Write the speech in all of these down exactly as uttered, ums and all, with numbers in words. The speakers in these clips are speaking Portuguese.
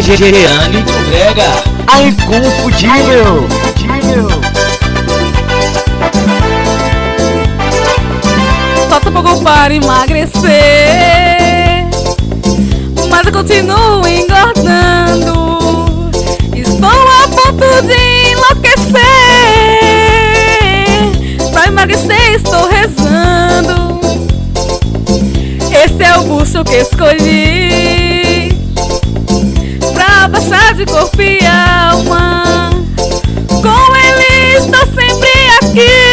Gerane entrega a inconfundível. Falta pouco para emagrecer, mas eu continuo engordando. Estou a ponto de enlouquecer. Pra emagrecer estou rezando. Esse é o bucho que escolhi pra baixar de corpo e alma. Com ele estou sempre aqui,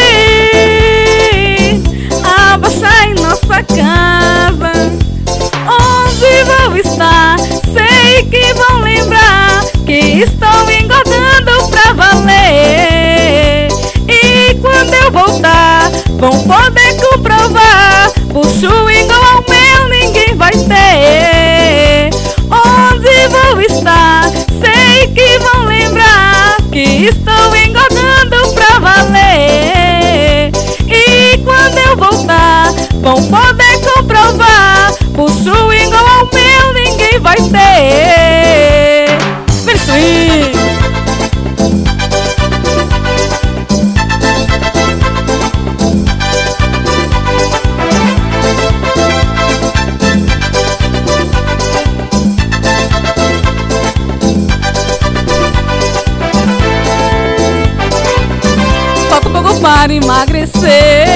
a baixar em nossa casa. Onde vou estar? Sei que vão lembrar que estou engordando pra valer. E quando eu voltar, vão poder comprovar. Bucho igual ao meu ninguém vai ter. Onde vou estar? Sei que vão lembrar que estou engordando pra valer. E quando eu voltar, vão poder comprovar. Bucho igual ao meu ninguém vai ter. Vem swing! Para emagrecer,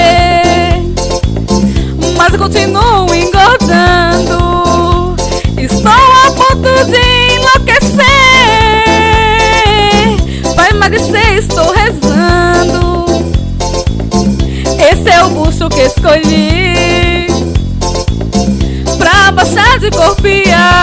mas eu continuo engordando. Estou a ponto de enlouquecer. Para emagrecer estou rezando. Esse é o bucho que escolhi pra baixar de corpo e alma.